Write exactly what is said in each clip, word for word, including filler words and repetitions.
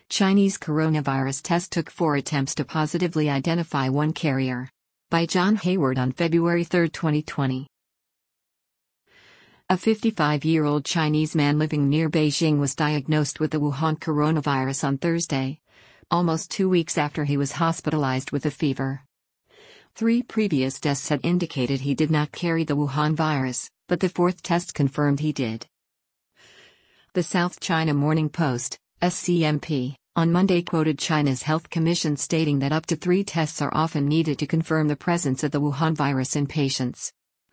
Chinese coronavirus test took four attempts to positively identify one carrier. By John Hayward on February third, twenty twenty. A fifty-five-year-old Chinese man living near Beijing was diagnosed with the Wuhan coronavirus on Thursday, almost two weeks after he was hospitalized with a fever. Three previous tests had indicated he did not carry the Wuhan virus, but the fourth test confirmed he did. The South China Morning Post, S C M P, on Monday quoted China's Health Commission stating that up to three tests are often needed to confirm the presence of the Wuhan virus in patients.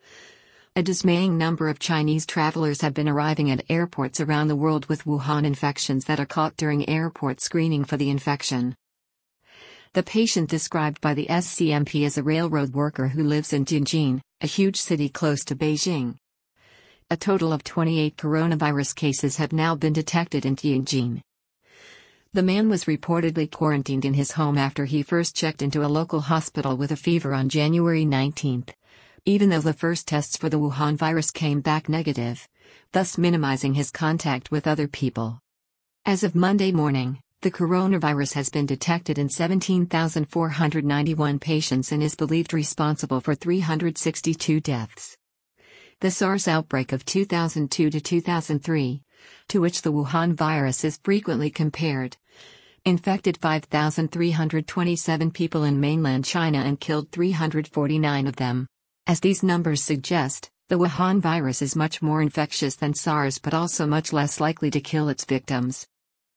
A dismaying number of Chinese travelers have been arriving at airports around the world with Wuhan infections that are caught during airport screening for the infection. The patient described by the S C M P as a railroad worker who lives in Tianjin, a huge city close to Beijing. A total of twenty-eight coronavirus cases have now been detected in Tianjin. The man was reportedly quarantined in his home after he first checked into a local hospital with a fever on January nineteenth, even though the first tests for the Wuhan virus came back negative, thus minimizing his contact with other people. As of Monday morning, the coronavirus has been detected in seventeen thousand four hundred ninety-one patients and is believed responsible for three hundred sixty-two deaths. The SARS outbreak of two thousand two to two thousand three, to which the Wuhan virus is frequently compared, infected five thousand three hundred twenty-seven people in mainland China and killed three hundred forty-nine of them. As these numbers suggest, the Wuhan virus is much more infectious than SARS but also much less likely to kill its victims.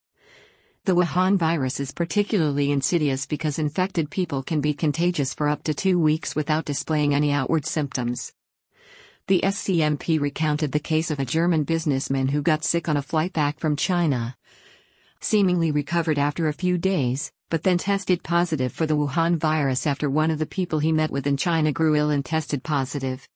The Wuhan virus is particularly insidious because infected people can be contagious for up to two weeks without displaying any outward symptoms. The S C M P recounted the case of a German businessman who got sick on a flight back from China, seemingly recovered after a few days, but then tested positive for the Wuhan virus after one of the people he met with in China grew ill and tested positive.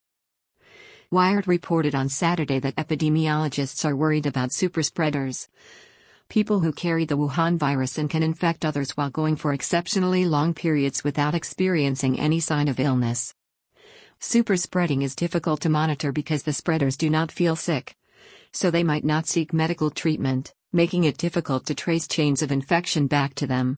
Wired reported on Saturday that epidemiologists are worried about superspreaders, people who carry the Wuhan virus and can infect others while going for exceptionally long periods without experiencing any sign of illness. Superspreading is difficult to monitor because the spreaders do not feel sick, so they might not seek medical treatment, making it difficult to trace chains of infection back to them.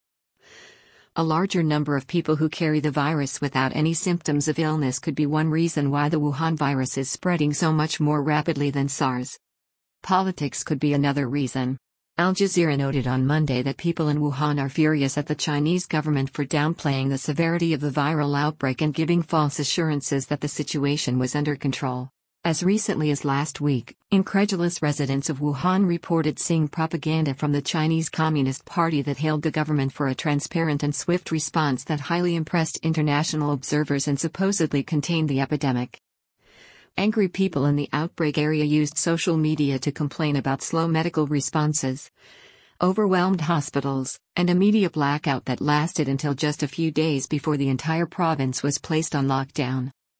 A larger number of people who carry the virus without any symptoms of illness could be one reason why the Wuhan virus is spreading so much more rapidly than SARS. Politics could be another reason. Al Jazeera noted on Monday that people in Wuhan are furious at the Chinese government for downplaying the severity of the viral outbreak and giving false assurances that the situation was under control. As recently as last week, incredulous residents of Wuhan reported seeing propaganda from the Chinese Communist Party that hailed the government for a transparent and swift response that highly impressed international observers and supposedly contained the epidemic. Angry people in the outbreak area used social media to complain about slow medical responses, overwhelmed hospitals, and a media blackout that lasted until just a few days before the entire province was placed on lockdown.